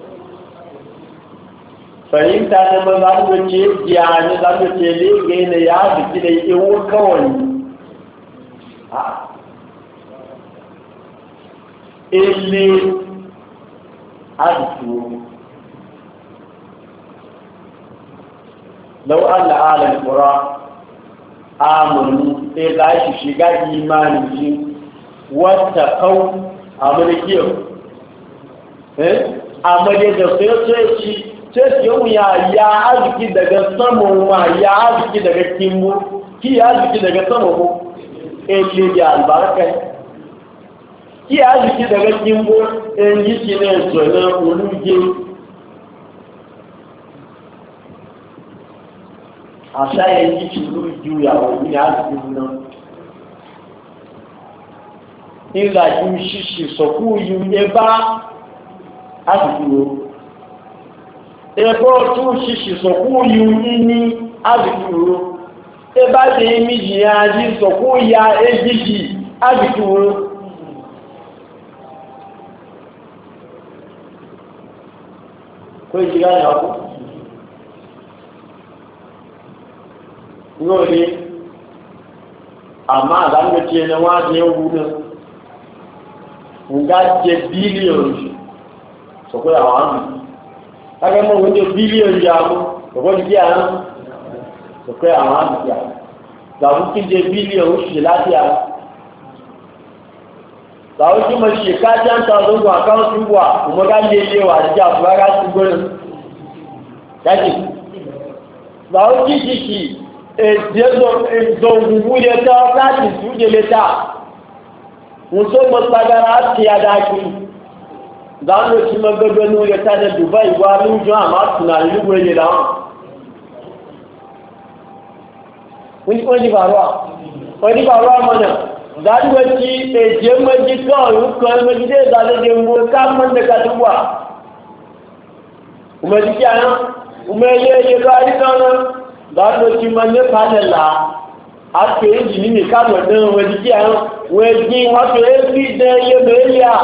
fahimta ne ma za mu ce ya ne za mu ce ne ga ne ya biki da ewo kawai a ele أذكر لو أن أهل القرى آمنوا إذا شجع إيمانهم واتقوا أمريكيهم أمريكا سيرتشي تسيو يا يا أذكي دعى سمو ما يا أذكي دعى كيمو كي أذكي دعى سمو إللي يا البركة kí a lè ṣe dẹ̀gẹ́ tí ń bó ẹni ṣe ní ẹ̀sọ̀ ẹ̀nà olúgbé àṣà ẹni ṣe olúgbé ìyàwó ní àdúgbò náà nígbàjú ṣíṣe sọ̀kú yìí ẹbá àdúgbò ẹbọ́ tún ṣíṣe sọ̀kú yìí ní àdúgbò ẹbá jẹ́ méjì àjí sọ̀kú ya ẹjíjì àdúgbò ko ji gane ku ngole amma zan ga ce na waje wurin nga je billion so ko awan kaga mo wonde billion ya ko ko ji an so ko awan ya da wuki je billion shi lafiya da wuki ma shi ka jan ta zo ga kan tuwa kuma ga lelewa da ba ga su gurin kaji da wuki shi e je zo e zo gugu ya ta lati su je leta muso masagara ti adaki dan lo ti magado nu ya ta da Dubai wa lu jo ama tuna lu we le da wọ́n ní bàrọ́ wọ́n ní bàrọ́ mọ́nà zanwaci eje maji kawai kawai maji zai zane da yango kamar da ka tuba kuma ji kyana kuma yi yi rari kanan zanwaci manye panela a ke yi jini ne kamar da waji kyana waji wato ya fi da ya meliya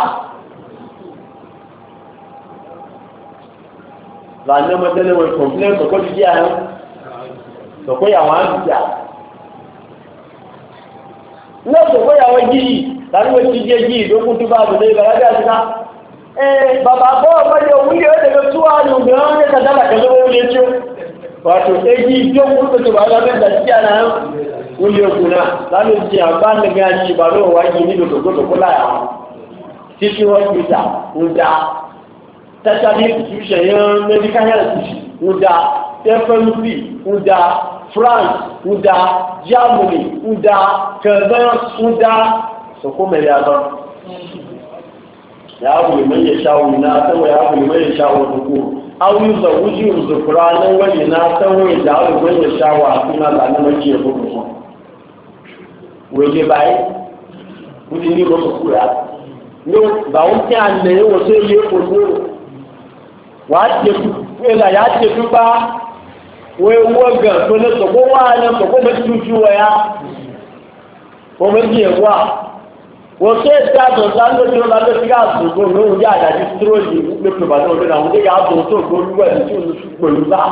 zane madana wai complain ka kwaji kyana ka kwaya wa hannu lọ́sọ̀ bóyàwó jíì tàbí wọ́n ti jẹ́ jíì lókún tó bá bùdó ìgbàlájá àtìká ẹ̀ bàbá bọ́ ọmọdé òwúlé ó lè tó wà ní obìnrin ní kàtàkà kẹlẹ́ owó lè tí ó wàtò èjì tó kún tó tó bá lọ́bẹ̀ ìgbàjíjà náà wúlé òkú náà lálẹ́ ti àbá nígbà ní ìbàlọ́ wáyé ní lòdòdó láyà wọn títí wọ́n ti dà ń da tẹ́tàbí ìtúṣẹ̀ yẹn medical health ń da tẹ́fẹ́lúfì ń da France ń da Germany ń da kẹ̀lẹ́ ń da sọkó mẹ́rin àbá ya wuli mai ya sha wuli na sanwa ya wuli mai ya sha wuli ko auyu da wuji zukura nan wani na sanwa da wuli mai ya sha wa suna da nan mai ya gudu ko waje bai wuji ni ko su kura no ba wuce an ne wato ye ko ko wa ce ku ila ya ce ku ba wai waga to ne so ko wa ne so ko ba tuju wa ya ko ba ji wa wọ́n tó ẹ̀sẹ̀ àtọ̀sá ń lójú ọlá tó fíkà àtúgbò ní oúnjẹ àdájú tíróòjì lókè bàtà òdòdó àwọn oúnjẹ àtọ̀ tó gbó lúwẹ̀ tí ó pẹ̀lú bá.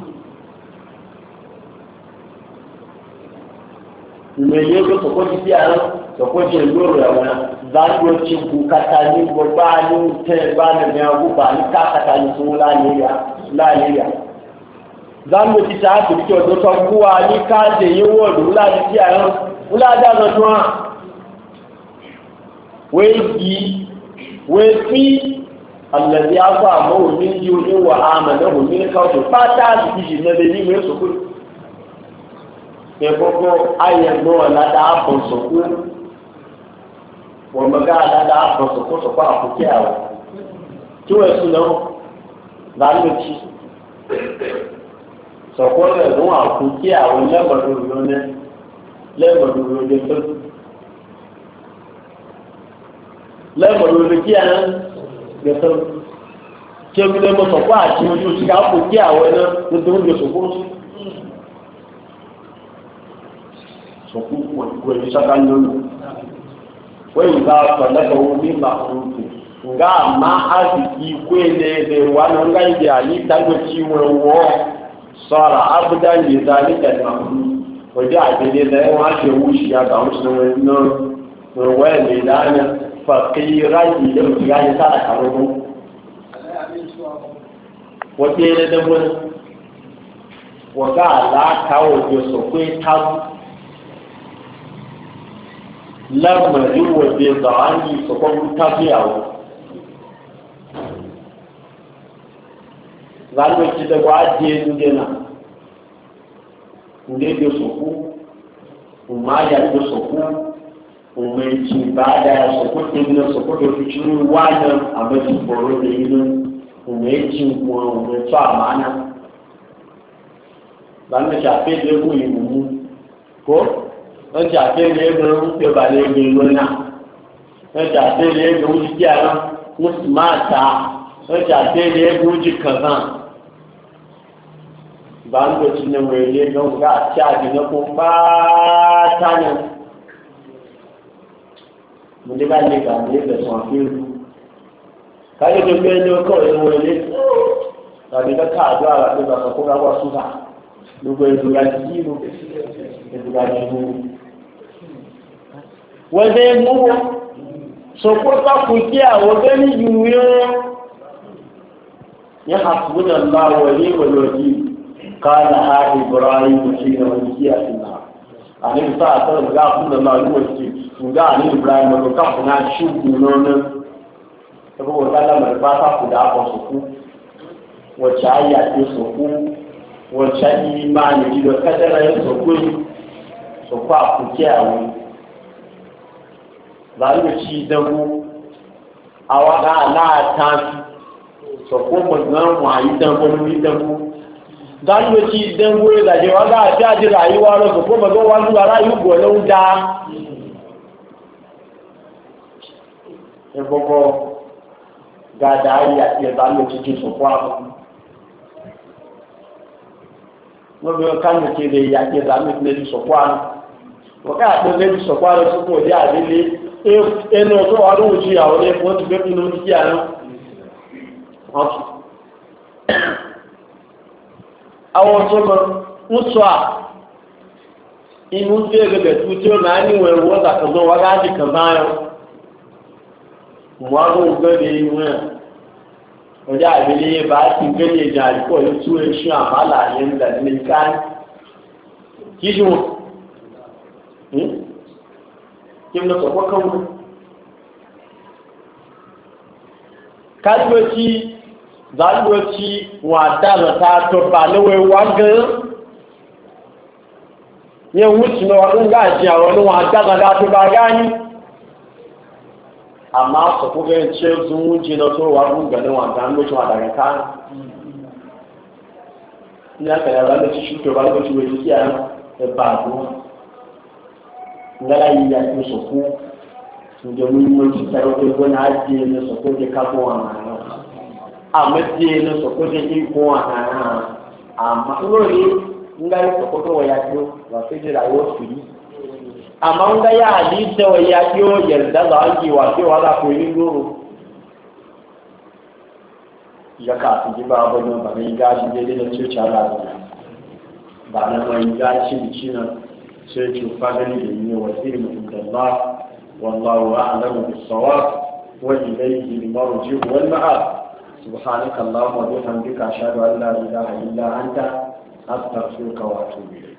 ìmẹ̀lẹ́ tó sọ̀kọ́ ti bí àrùn sọ̀kọ́ ti lóòrò ẹ̀wọ̀n zágbó ti kú kata ní gbọ́gbá ní tẹ́ bá nìyẹn agbóbá ní káàkata ní fún láàyèyà. zágbó ti sáà tó kí ọdún tó kú wa ní káàdé yín wọ́ọ̀dù wúláàdì sí àrùn wúláàdì àtọ̀tún wai wai fi allazi afa mawu min yuni wa amanahu min kawto pata ji na de ni me so ku e gogo aye no la da bon so ku wa maga la da bon so ku so pa ku ke awo ti we su no la lo chi so ko le no a ku ke awo le ba do yo ne le ba do yo de to lẹ́gbọ̀n lórí kí ẹ̀rọ gẹ̀ẹ́sọ́ tí ó gbé mọ́ sọ̀pọ̀ àti ojú ti ká kò kí àwọn ẹ̀rọ tó ń gbé sọ̀pọ̀ sọ̀pọ̀ pọ̀ èyí sọ́ká lórí wọ́n yìí bá sọ lẹ́gbọ̀n owó bí màá fún un nga àmà àzìkí ikú ẹ̀lẹ́ ẹ̀lẹ́ wà ní ọ̀gá ìdè àyè dágbé tí wọ́n wọ́ sọ̀rọ̀ abúdá yìí dá ní tẹ̀lé ọjọ́ àgbẹ̀lẹ̀ lẹ́wọ̀n á ṣe owó ṣìyà àtàwọn ṣẹlẹ̀ náà wọ́n ẹ̀lẹ́ dáná fakiran idan mutu ya yi sada karogo wata yana da wani waga alaka wajen sokwai tabu lamarin wajen zawani sokon tabu yawo zalwaci da waje nuna ne da soku umar ya da soku umarci ba da sokokin nan sokokin fitinin wajen abin boro da yi nan umarci kuma umarci a mana ba na shafe da ya yi mummu ko wọ́n shafe da ya gani rufe ba da ya gani lona wọ́n shafe da ya gani wuji gyara musu mata wọ́n shafe da ya gani wuji kazan ba an doci nan wai ne don ga a ci na kuma ba ta nan mo ní bá lè gbà ní ìbẹ̀sùn àfihàn káyọ̀ tó gbé ní ọkọ̀ ìwọ̀n ilé tàbí lọ́kà àjọ àrà tó gbà sọ̀kọ́ ká wà súnà gbogbo ìdúrà jí ìlú ìdúrà jù ú. wọ́n dé mú wọn sọ̀kọ́ kákùn kí àwọn ọgbẹ́ ní ìwé wọn ní àfúnà ńlá wọlé wọlọ́dí káàdà á Ibrahim sí ìrànwọ́ sí àfihàn àní ìfà àtọ́rọ̀ ìgbà àfúnà ńlá wọlé nga ni Ibrahim ko ka kuna shugu nono ko ko dala mar ba ta ku da ko su wo cha ya ti su ku wo cha ni ma ni do ka dala ya su ku so kwa ku ke awu ba ni ci da mu awa ga la ta so ko mo gan wa yi dan ko ni dan ku dan ni ci dan wo da je wa ga ta ji rayuwa ro so ko ba go wa ju ara yu go lo da ebogo gada ya ya ba lo ti so kwa mo be kan ti de ya ti ba mi le so kwa o ka to le so kwa lo so ko ja le e e no to wa ru ji ya o le mo ti be ni no ti ya no okay àwọn tó mọ ń sọ à inú tí ó gẹ́gẹ́ tó tí ó náà níwọ̀n ẹ̀rọ wọ́n tàkàtọ̀ wá láti kàn báyọ̀ mọ́ àwọn ògbẹ́rẹ̀ inú ẹ̀ ọjọ́ àbílẹ̀ bá ti gẹ́lẹ̀ ìjà àdìpọ̀ ní tí ó ń ṣe àmàlà yẹn ń dàdí ní ká kí ṣe wọn kí n lọ sọ̀pọ̀ kan wọn kájú ẹtí zalunci wada da ta to ba lawai wagan ya wuce na wagan gaji a wani wada da ta to ba gani amma su kuka yin ce sun wuce na to wagan ganin wagan wuce wa daga kan ina ka yara da shi to ba wuce wai kiya da ba ko ngala yi ya ku so ku sun je mun mun ci taro ko wani haji ne so ko ke kafo wa amadiye no sokoje iko ana ama lori ngai sokoto wayakyo wasijira wo firi ama ngai ali de wayakyo yerda zangi wakyo wala ko ingoro yaka tiji ba bono ba ne gaji de de ce chala ba na mai gaji cina sai ki fadani da ne wasiri min Allah wallahu a'lamu bis-sawab wa ilayhi al-marji' wal-ma'ab سبحانك اللهم وبحمدك أشهد أن لا إله إلا أنت أستغفرك وأتوب إليك